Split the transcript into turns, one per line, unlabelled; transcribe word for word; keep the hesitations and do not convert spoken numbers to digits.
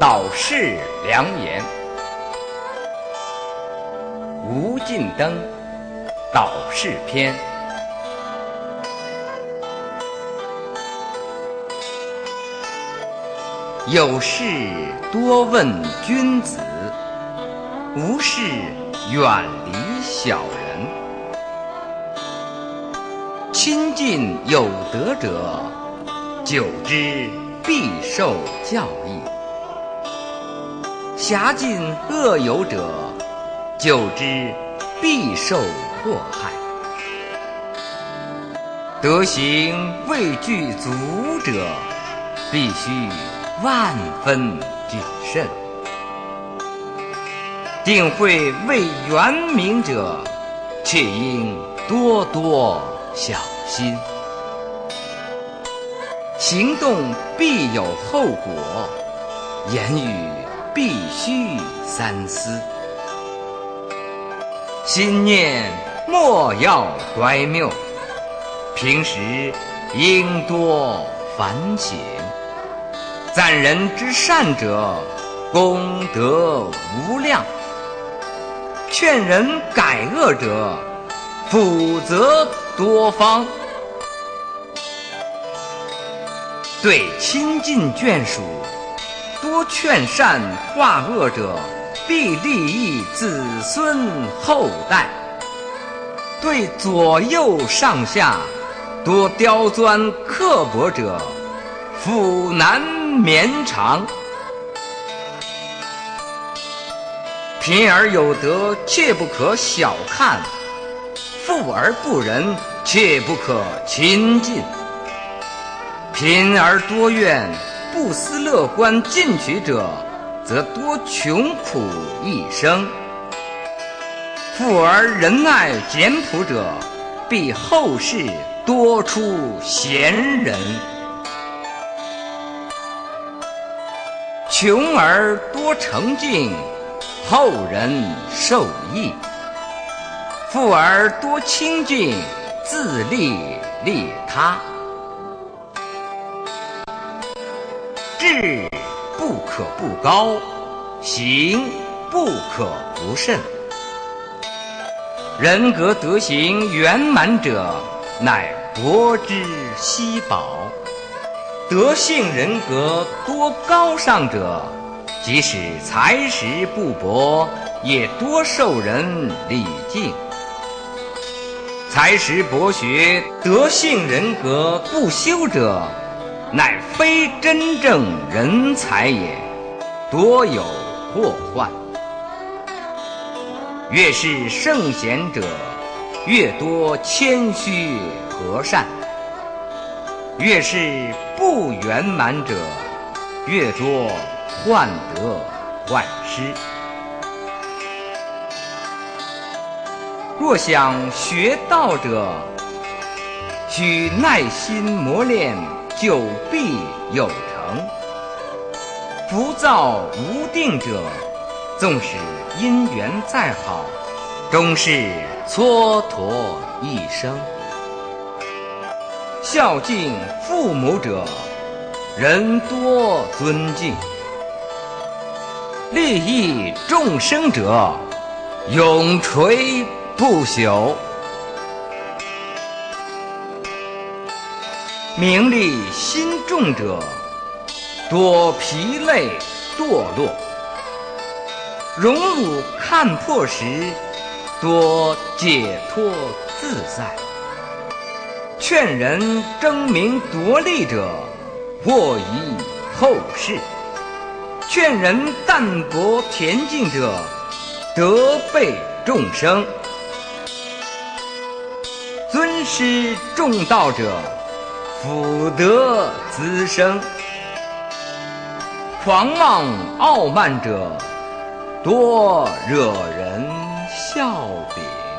导世良言。无尽灯，导世篇。有事多问君子，无事远离小人。亲近有德者，久之必受教益；辖近恶友者，久之必受祸害。德行未具足者，必须万分谨慎；定慧未圆明者，却应多多小心。行动必有后果，言语必须三思。心念莫要乖谬，平时应多反省。赞人之善者，功德无量；劝人改恶者，辅责多方。对亲近眷属，多劝善化恶者，必利益子孙后代；对左右上下，多刁钻刻薄者，福难绵长。贫而有德，切不可小看；富而不仁，切不可亲近。贫而多怨，不思乐观进取者，则多穷苦一生；富而仁爱简朴者，必后世多出贤人。穷而多诚敬，后人受益；富而多清净，自利利他。志不可不高，行不可不慎。人格德行圆满者，乃国之希宝；德性人格多高尚者，即使才识不博，也多受人礼敬。才识博学，德性人格不修者，乃非真正人才也，多有祸患。越是圣贤者，越多谦虚和善；越是不圆满者，越多患得患失。若想学道者，须耐心磨练，久必有成。浮躁无定者，纵使因缘再好，终是蹉跎一生。孝敬父母者，人多尊敬；利益众生者，永垂不朽。名利心重者，多疲累堕落；荣辱看破时，多解脱自在。劝人争名夺利者，祸于后世；劝人淡泊恬静者，得备众生。尊师重道者，福德滋生；狂妄傲慢者，多惹人笑柄。